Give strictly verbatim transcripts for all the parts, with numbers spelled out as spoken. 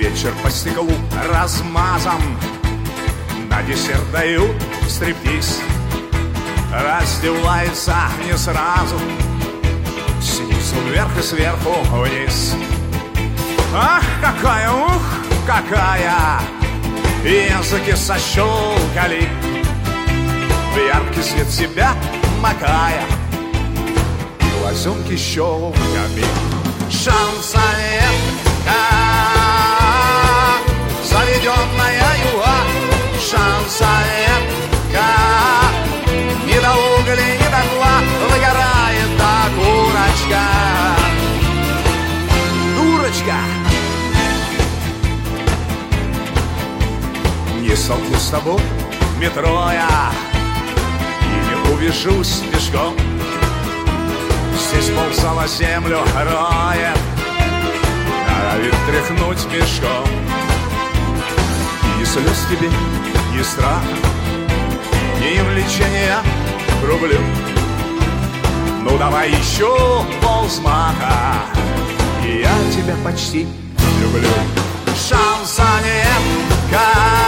вечер по стеклу размазан. На десерт дают стриптиз. Раздевается не сразу, снизу вверх и сверху вниз. Ах, какая, ух, какая! Языки сощелкали, в яркий свет себя макая, глазенки щелками. Шансонетка, заведенная юга. Шансонетка, ни до угля, ни до тла, выгорает окурочка. Дурочка! Не столкнусь с тобой в метро я и не увижусь пешком. Здесь ползала землю роет, надо ведь тряхнуть мешком. И ни слез тебе, ни страха, ни влечения к рублю. Ну давай еще ползмаха, и я тебя почти люблю. Шансонетка,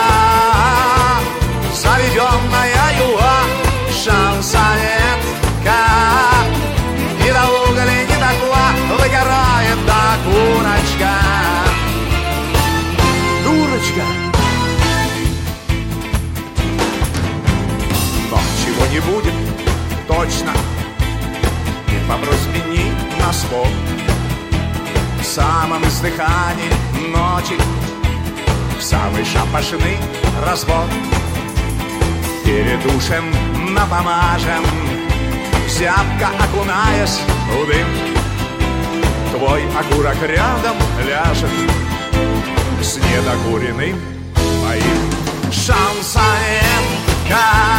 заведенная юга. Шансонетка, ни до угля, ни до тла, выгорает окурочка. Дурочка! Но чего не будет точно, ни по просьбе, ни на спор. В самом издыхании ночи, в самый шапошный разбор. Перед душем напомажем, зябко окунаясь в дым. Твой окурок рядом ляжет с недокуренным моим. Шансонетка,